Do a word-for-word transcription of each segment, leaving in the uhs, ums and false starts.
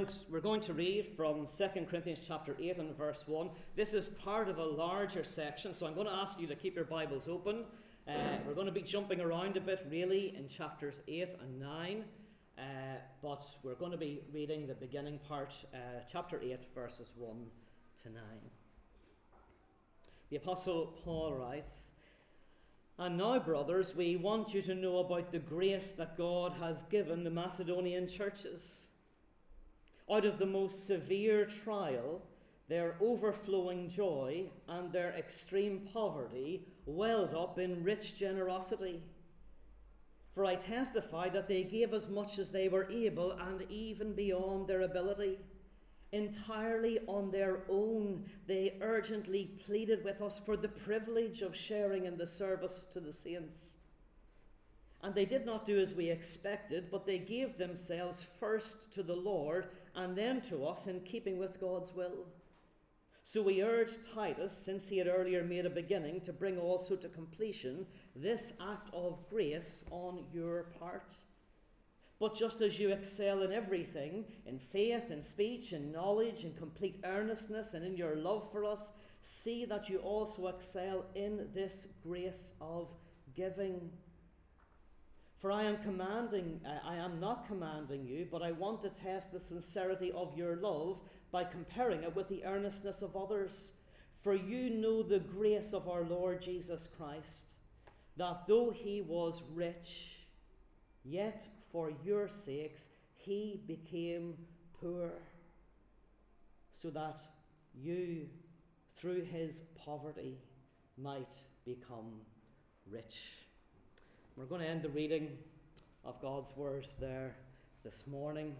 going to, we're going to read from Second Corinthians chapter eight and verse one. This is part of a larger section, so I'm going to ask you to keep your Bibles open. Uh, we're going to be jumping around a bit, really, in chapters eight and nine, uh, but we're going to be reading the beginning part, uh, chapter eight, verses one to nine. The Apostle Paul writes, "And now, brothers, we want you to know about the grace that God has given the Macedonian churches. Out of the most severe trial, their overflowing joy and their extreme poverty welled up in rich generosity. For I testify that they gave as much as they were able and even beyond their ability. Entirely on their own, they urgently pleaded with us for the privilege of sharing in the service to the saints. And they did not do as we expected, but they gave themselves first to the Lord and then to us in keeping with God's will. So we urged Titus, since he had earlier made a beginning, to bring also to completion this act of grace on your part. But just as you excel in everything, in faith, in speech, in knowledge, in complete earnestness, and in your love for us, see that you also excel in this grace of giving. For I am commanding, uh, I am not commanding you, but I want to test the sincerity of your love by comparing it with the earnestness of others. For you know the grace of our Lord Jesus Christ, that though he was rich, yet for your sakes he became poor, so that you, through his poverty, might become rich." We're going to end the reading of God's word there this morning.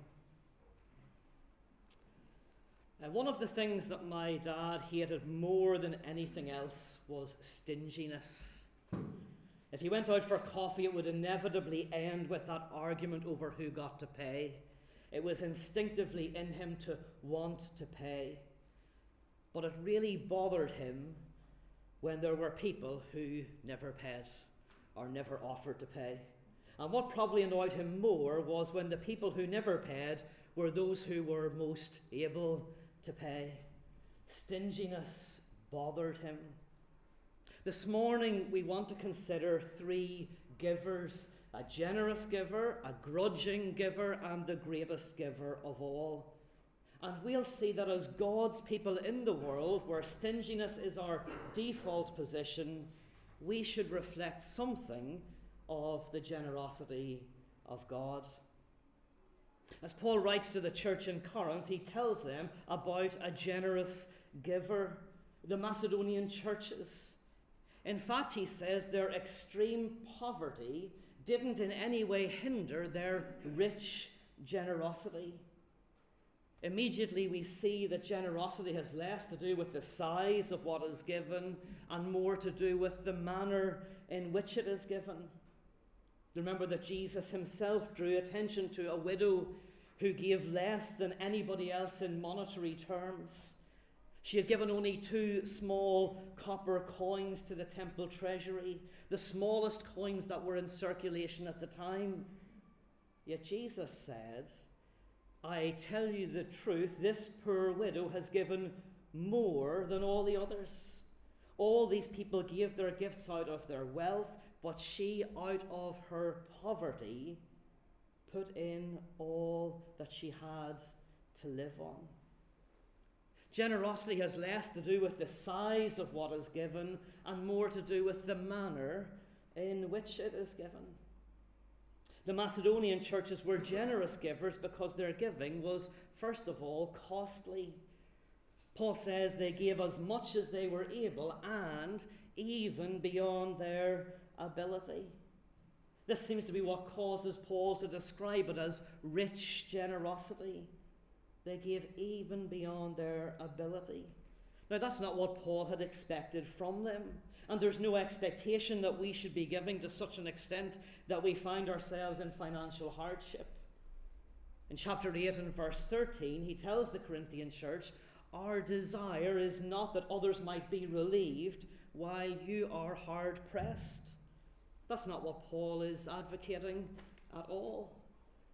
And one of the things that my dad hated more than anything else was stinginess. If he went out for coffee, it would inevitably end with that argument over who got to pay. It was instinctively in him to want to pay. But it really bothered him when there were people who never paid or never offered to pay. And what probably annoyed him more was when the people who never paid were those who were most able to pay. Stinginess bothered him. This morning we want to consider three givers: a generous giver, a grudging giver, and the greatest giver of all. And we'll see that as God's people in the world, where stinginess is our default position, we should reflect something of the generosity of God. As Paul writes to the church in Corinth, he tells them about a generous giver, the Macedonian churches. In fact, he says their extreme poverty didn't in any way hinder their rich generosity. Immediately we see that generosity has less to do with the size of what is given and more to do with the manner in which it is given. Remember that Jesus himself drew attention to a widow who gave less than anybody else in monetary terms. She had given only two small copper coins to the temple treasury, the smallest coins that were in circulation at the time. Yet Jesus said, "I tell you the truth, this poor widow has given more than all the others. All these people gave their gifts out of their wealth, but she, out of her poverty, put in all that she had to live on." Generosity has less to do with the size of what is given and more to do with the manner in which it is given. The Macedonian churches were generous givers because their giving was, first of all, costly. Paul says they gave as much as they were able and even beyond their ability. This seems to be what causes Paul to describe it as rich generosity. They gave even beyond their ability. Now, that's not what Paul had expected from them. And there's no expectation that we should be giving to such an extent that we find ourselves in financial hardship. In chapter eight and verse thirteen, he tells the Corinthian church, "Our desire is not that others might be relieved while you are hard pressed." That's not what Paul is advocating at all.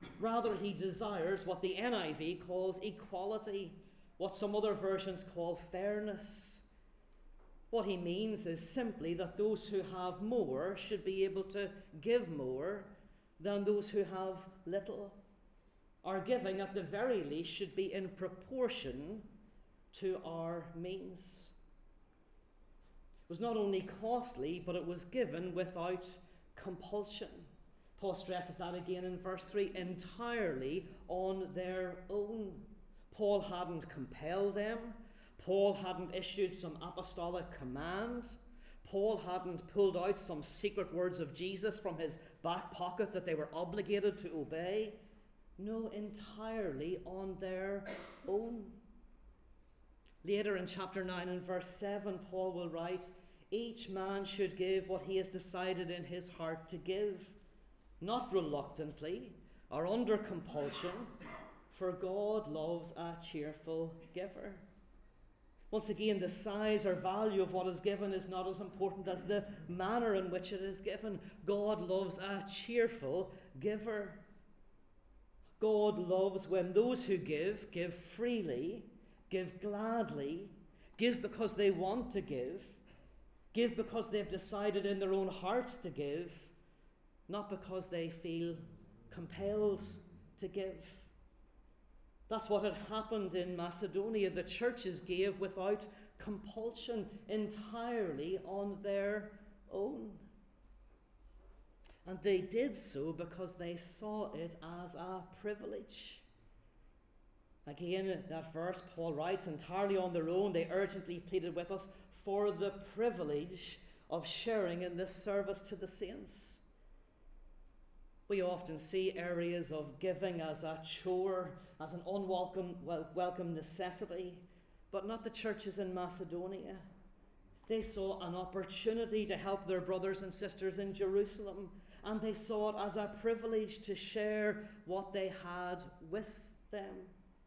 Rather, he desires what the N I V calls equality, what some other versions call fairness. What he means is simply that those who have more should be able to give more than those who have little. Our giving, at the very least, should be in proportion to our means. It was not only costly, but it was given without compulsion. Paul stresses that again in verse three, entirely on their own. Paul hadn't compelled them. Paul hadn't issued some apostolic command. Paul hadn't pulled out some secret words of Jesus from his back pocket that they were obligated to obey. No, entirely on their own. Later in chapter nine and verse seven, Paul will write, each man should give what he has decided in his heart to give, not reluctantly or under compulsion, for God loves a cheerful giver. Once again, the size or value of what is given is not as important as the manner in which it is given. God loves a cheerful giver. God loves when those who give, give freely, give gladly, give because they want to give, give because they've decided in their own hearts to give, not because they feel compelled to give. That's what had happened in Macedonia. The churches gave without compulsion, entirely on their own. And they did so because they saw it as a privilege. Again, that verse, Paul writes, entirely on their own, they urgently pleaded with us for the privilege of sharing in this service to the saints. We often see areas of giving as a chore, as an unwelcome well, welcome necessity, but not the churches in Macedonia. They saw an opportunity to help their brothers and sisters in Jerusalem, and they saw it as a privilege to share what they had with them.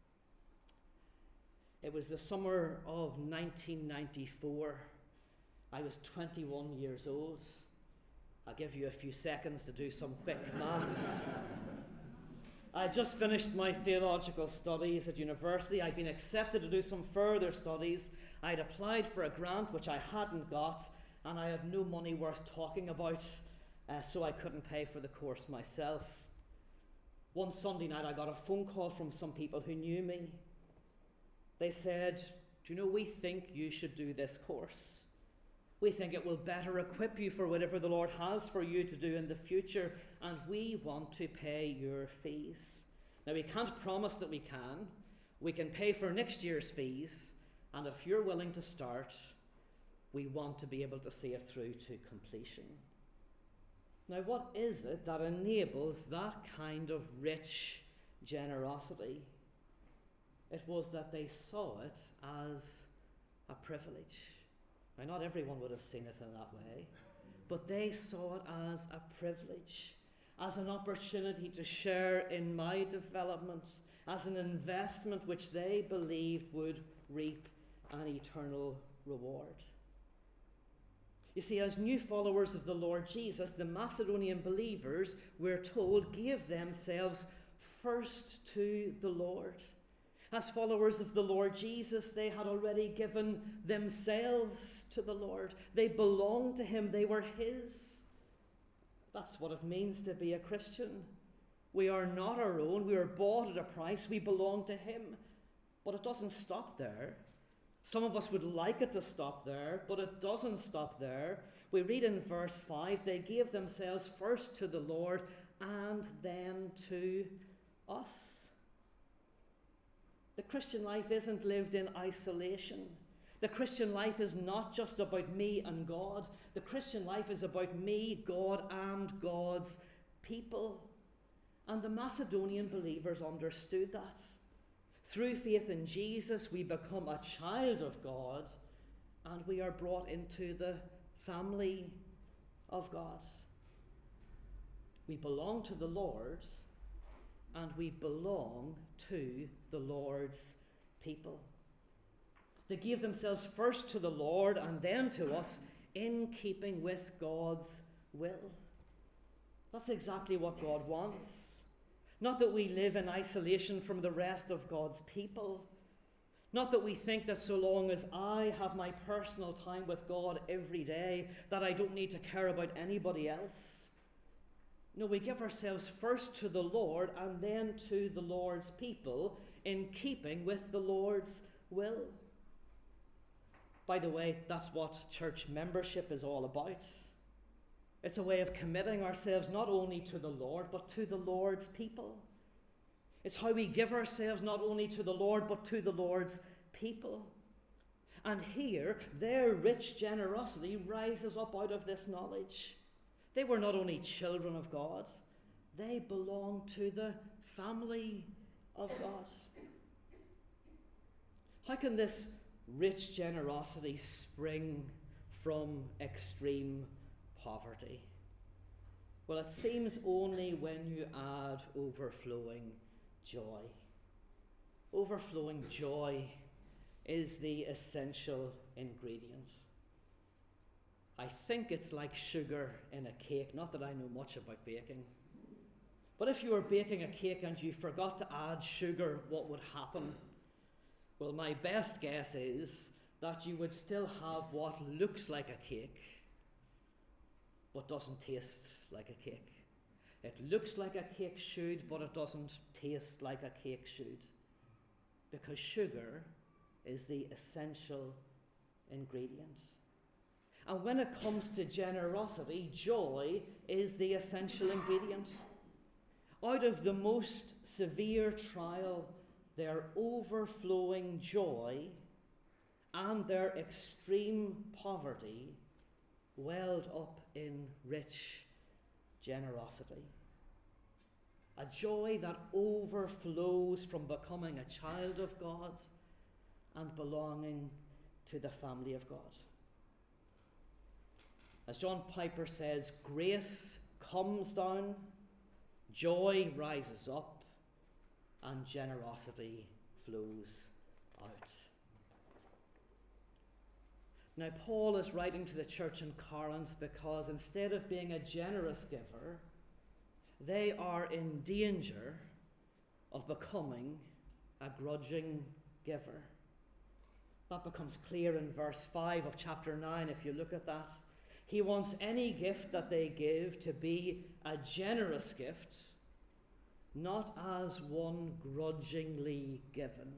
It was the summer of nineteen ninety-four. I was twenty-one years old. I'll give you a few seconds to do some quick maths. I had just finished my theological studies at university. I'd been accepted to do some further studies. I'd applied for a grant which I hadn't got, and I had no money worth talking about, uh, so I couldn't pay for the course myself. One Sunday night I got a phone call from some people who knew me. They said, do you know, we think you should do this course. We think it will better equip you for whatever the Lord has for you to do in the future, and we want to pay your fees. Now, we can't promise that we can. We can pay for next year's fees, and if you're willing to start, we want to be able to see it through to completion. Now, what is it that enables that kind of rich generosity? It was that they saw it as a privilege. Now, not everyone would have seen it in that way, but they saw it as a privilege, as an opportunity to share in my development, as an investment which they believed would reap an eternal reward. You see, as new followers of the Lord Jesus, the Macedonian believers, we're told, gave themselves first to the Lord. As followers of the Lord Jesus, they had already given themselves to the Lord. They belonged to him. They were his. That's what it means to be a Christian. We are not our own. We are bought at a price. We belong to him. But it doesn't stop there. Some of us would like it to stop there, but it doesn't stop there. We read in verse five, they gave themselves first to the Lord and then to us. The Christian life isn't lived in isolation. The Christian life is not just about me and God. The Christian life is about me, God, and God's people. And the Macedonian believers understood that. Through faith in Jesus, we become a child of God, and we are brought into the family of God. We belong to the Lord, and we belong to the Lord's people. They gave themselves first to the Lord and then to us in keeping with God's will. That's exactly what God wants. Not that we live in isolation from the rest of God's people. Not that we think that so long as I have my personal time with God every day, that I don't need to care about anybody else. No, we give ourselves first to the Lord and then to the Lord's people in keeping with the Lord's will. By the way, that's what church membership is all about. It's a way of committing ourselves not only to the Lord, but to the Lord's people. It's how we give ourselves not only to the Lord, but to the Lord's people. And here, their rich generosity rises up out of this knowledge. They were not only children of God, they belonged to the family of God. How can this rich generosity spring from extreme poverty? Well, it seems only when you add overflowing joy. Overflowing joy is the essential ingredient. I think it's like sugar in a cake. Not that I know much about baking. But if you were baking a cake and you forgot to add sugar, what would happen? Well, my best guess is that you would still have what looks like a cake, but doesn't taste like a cake. It looks like a cake should, but it doesn't taste like a cake should. Because sugar is the essential ingredient. And when it comes to generosity, joy is the essential ingredient. Out of the most severe trial, their overflowing joy and their extreme poverty welled up in rich generosity. A joy that overflows from becoming a child of God and belonging to the family of God. As John Piper says, grace comes down, joy rises up, and generosity flows out. Now, Paul is writing to the church in Corinth because instead of being a generous giver, they are in danger of becoming a grudging giver. That becomes clear in verse five of chapter nine, if you look at that. He wants any gift that they give to be a generous gift, not as one grudgingly given.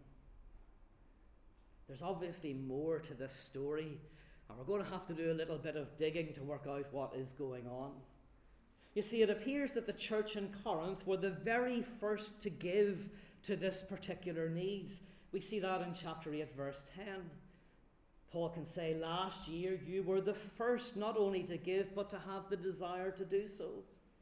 There's obviously more to this story, and we're going to have to do a little bit of digging to work out what is going on. You see, it appears that the church in Corinth were the very first to give to this particular need. We see that in chapter eight, verse ten. Paul can say, last year you were the first not only to give, but to have the desire to do so.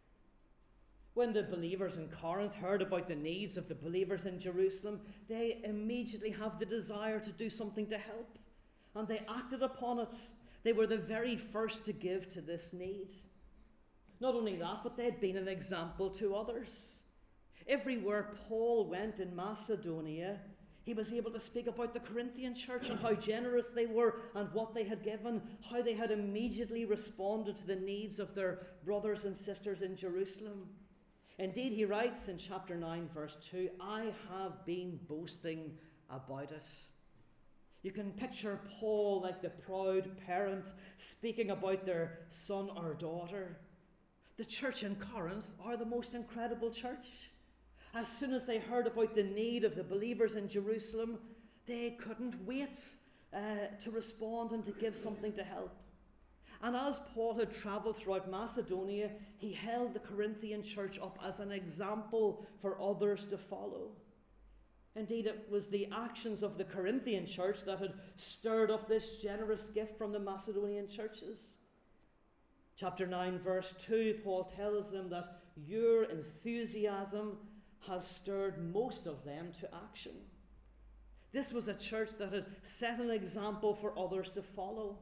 When the believers in Corinth heard about the needs of the believers in Jerusalem, they immediately have the desire to do something to help. And they acted upon it. They were the very first to give to this need. Not only that, but they had been an example to others. Everywhere Paul went in Macedonia, he was able to speak about the Corinthian church and how generous they were and what they had given, how they had immediately responded to the needs of their brothers and sisters in Jerusalem. Indeed, he writes in chapter nine, verse two, I have been boasting about it. You can picture Paul like the proud parent speaking about their son or daughter. The church in Corinth are the most incredible church. As soon as they heard about the need of the believers in Jerusalem, they couldn't wait uh, to respond and to give something to help. And as Paul had travelled throughout Macedonia, he held the Corinthian church up as an example for others to follow. Indeed, it was the actions of the Corinthian church that had stirred up this generous gift from the Macedonian churches. Chapter nine, verse two, Paul tells them that your enthusiasm has stirred most of them to action. This was a church that had set an example for others to follow.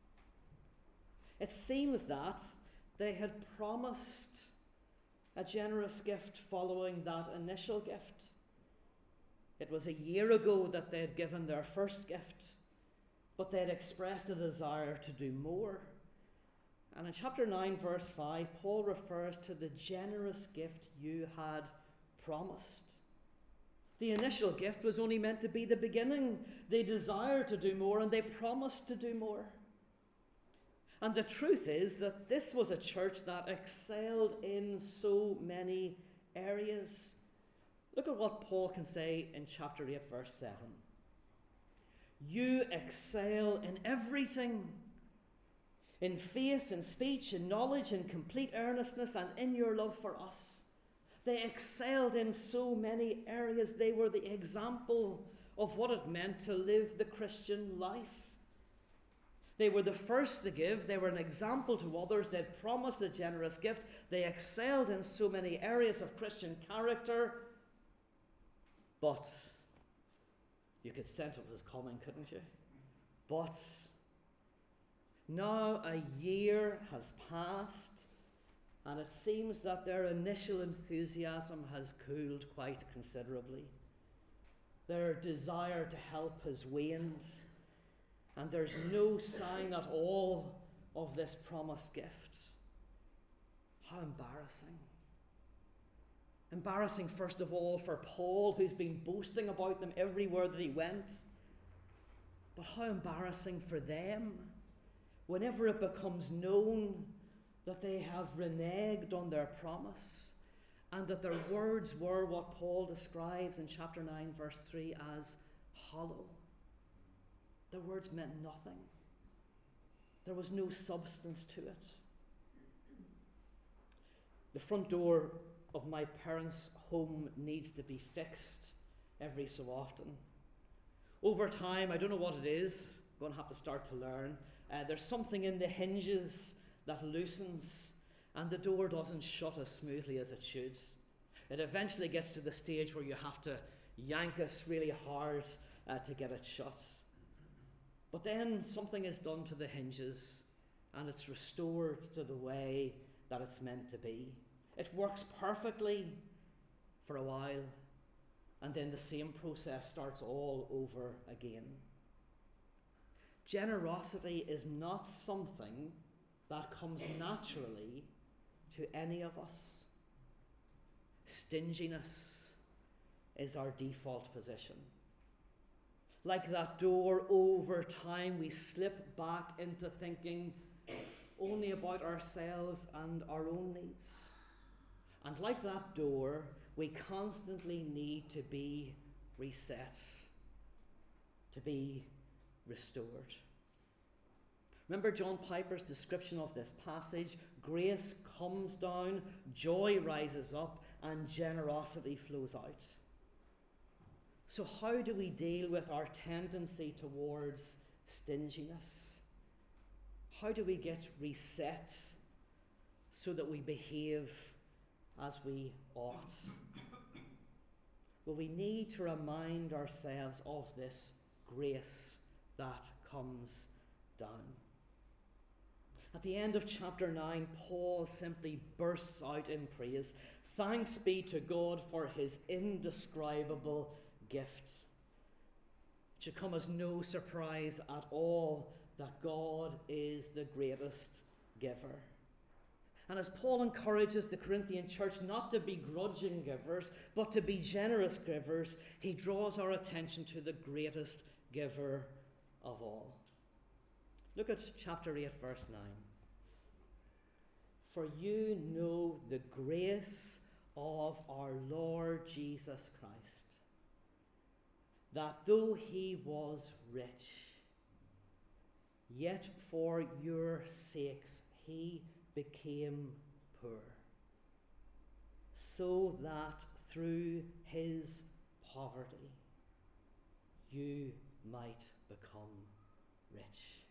It seems that they had promised a generous gift following that initial gift. It was a year ago that they had given their first gift, but they had expressed a desire to do more. And in chapter nine, verse five, Paul refers to the generous gift you had promised. The initial gift was only meant to be the beginning. They desired to do more and they promised to do more. And the truth is that this was a church that excelled in so many areas. Look at what Paul can say in chapter eight, verse seven. You excel in everything. In faith, in speech, in knowledge, in complete earnestness, and in your love for us. They excelled in so many areas. They were the example of what it meant to live the Christian life. They were the first to give. They were an example to others. They'd promised a generous gift. They excelled in so many areas of Christian character. But you could sense it was coming, couldn't you? But now a year has passed, and it seems that their initial enthusiasm has cooled quite considerably. Their desire to help has waned, and there's no sign at all of this promised gift. How embarrassing. Embarrassing, first of all, for Paul, who's been boasting about them everywhere that he went. But how embarrassing for them whenever it becomes known that they have reneged on their promise and that their words were what Paul describes in chapter nine, verse three as hollow. Their words meant nothing. There was no substance to it. The front door of my parents' home needs to be fixed every so often. Over time, I don't know what it is, I'm going to have to start to learn. Uh, there's something in the hinges that loosens, and the door doesn't shut as smoothly as it should. It eventually gets to the stage where you have to yank it really hard uh, to get it shut. But then something is done to the hinges, and it's restored to the way that it's meant to be. It works perfectly for a while, and then the same process starts all over again. Generosity is not something that comes naturally to any of us. Stinginess is our default position. Like that door, over time we slip back into thinking only about ourselves and our own needs. And like that door, we constantly need to be reset, to be restored. Remember John Piper's description of this passage? Grace comes down, joy rises up, and generosity flows out. So how do we deal with our tendency towards stinginess? How do we get reset so that we behave as we ought? Well, we need to remind ourselves of this grace that comes down. At the end of chapter nine, Paul simply bursts out in praise. Thanks be to God for his indescribable gift. It should come as no surprise at all that God is the greatest giver. And as Paul encourages the Corinthian church not to be grudging givers, but to be generous givers, he draws our attention to the greatest giver of all. Look at chapter eight, verse nine. For you know the grace of our Lord Jesus Christ, that though he was rich, yet for your sakes he became poor, so that through his poverty you might become rich.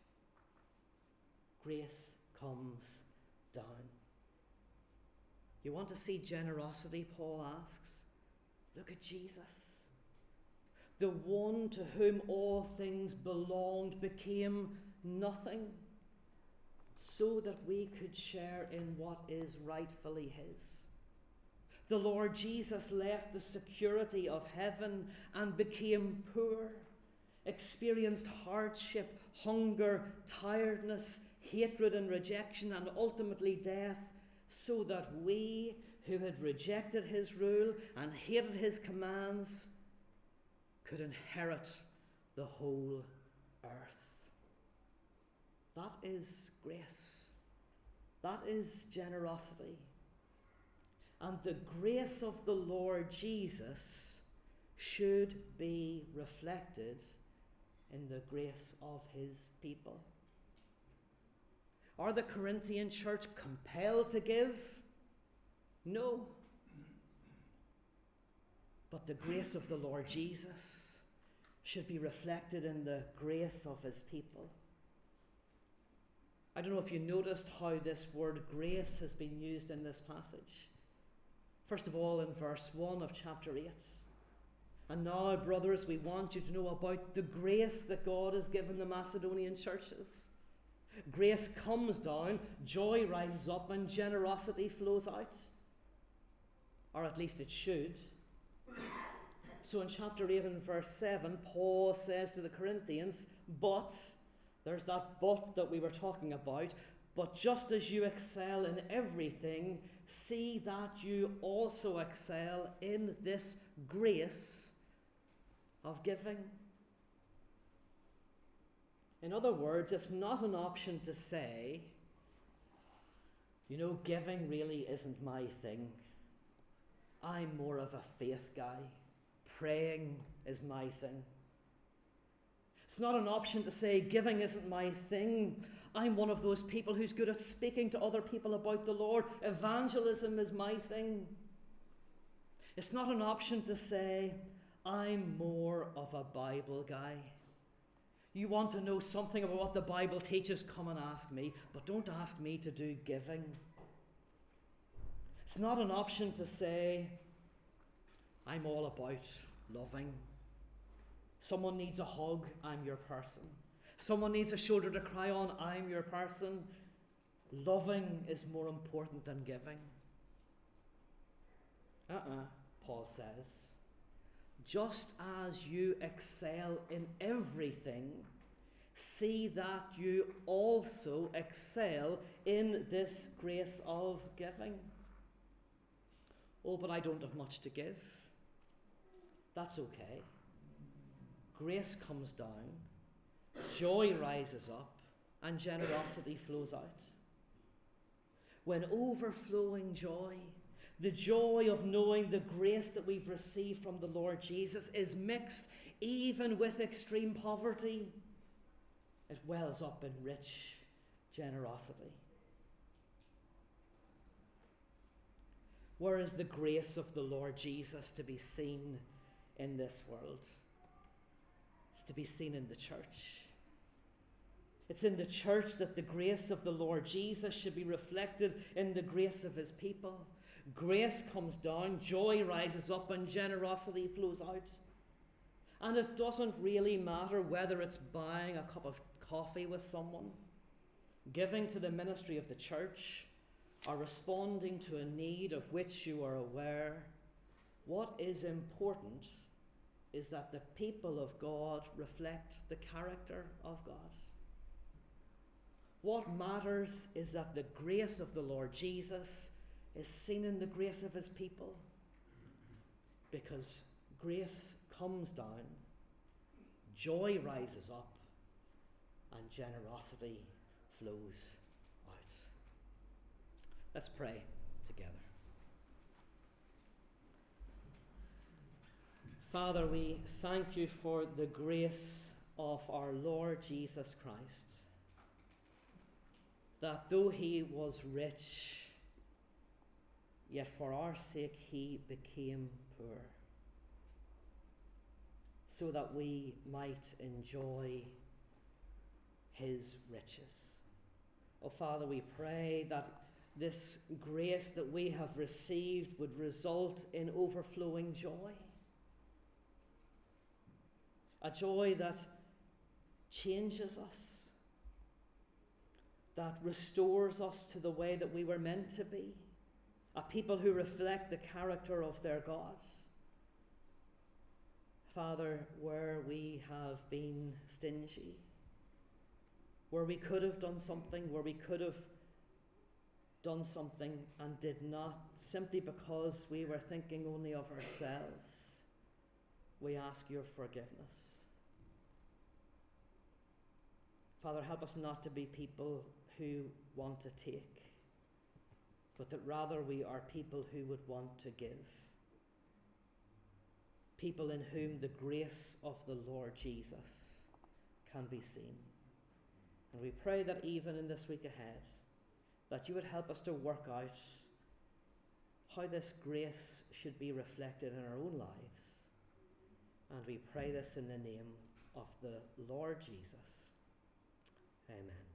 Grace comes down. You want to see generosity, Paul asks? Look at Jesus. The one to whom all things belonged became nothing, so that we could share in what is rightfully his. The Lord Jesus left the security of heaven and became poor, experienced hardship, hunger, tiredness, hatred and rejection, and ultimately death, so that we who had rejected his rule and hated his commands could inherit the whole earth. That is grace. That is generosity. And the grace of the Lord Jesus should be reflected in the grace of his people. Are the Corinthian church compelled to give? No. But the grace of the Lord Jesus should be reflected in the grace of his people. I don't know if you noticed how this word grace has been used in this passage. First of all, in verse one of chapter eight. And now, brothers, we want you to know about the grace that God has given the Macedonian churches. Grace comes down, joy rises up, and generosity flows out. Or at least it should. So in chapter eight and verse seven, Paul says to the Corinthians, but, there's that but that we were talking about, but just as you excel in everything, see that you also excel in this grace of giving. In other words, it's not an option to say, you know, giving really isn't my thing. I'm more of a faith guy. Praying is my thing. It's not an option to say, giving isn't my thing. I'm one of those people who's good at speaking to other people about the Lord. Evangelism is my thing. It's not an option to say, I'm more of a Bible guy. You want to know something about what the Bible teaches, come and ask me, but don't ask me to do giving. It's not an option to say, I'm all about loving. Someone needs a hug, I'm your person. Someone needs a shoulder to cry on, I'm your person. Loving is more important than giving. Uh-uh, Paul says. Just as you excel in everything, see that you also excel in this grace of giving. Oh, but I don't have much to give. That's okay. Grace comes down, joy rises up, and generosity flows out. When overflowing joy, the joy of knowing the grace that we've received from the Lord Jesus is mixed even with extreme poverty, it wells up in rich generosity. Where is the grace of the Lord Jesus to be seen in this world? It's to be seen in the church. It's in the church that the grace of the Lord Jesus should be reflected in the grace of his people. Grace comes down, joy rises up, and generosity flows out. And it doesn't really matter whether it's buying a cup of coffee with someone, giving to the ministry of the church, or responding to a need of which you are aware. What is important is that the people of God reflect the character of God. What matters is that the grace of the Lord Jesus is seen in the grace of his people, because grace comes down, joy rises up, and generosity flows out. Let's pray together. Father, we thank you for the grace of our Lord Jesus Christ, that though he was rich, yet for our sake he became poor, so that we might enjoy his riches. Oh Father, we pray that this grace that we have received would result in overflowing joy. A joy that changes us, that restores us to the way that we were meant to be, a people who reflect the character of their God. Father, where we have been stingy, where we could have done something, where we could have done something and did not, simply because we were thinking only of ourselves, we ask your forgiveness. Father, help us not to be people who want to take, but that rather we are people who would want to give. People in whom the grace of the Lord Jesus can be seen. And we pray that even in this week ahead, that you would help us to work out how this grace should be reflected in our own lives. And we pray this in the name of the Lord Jesus. Amen.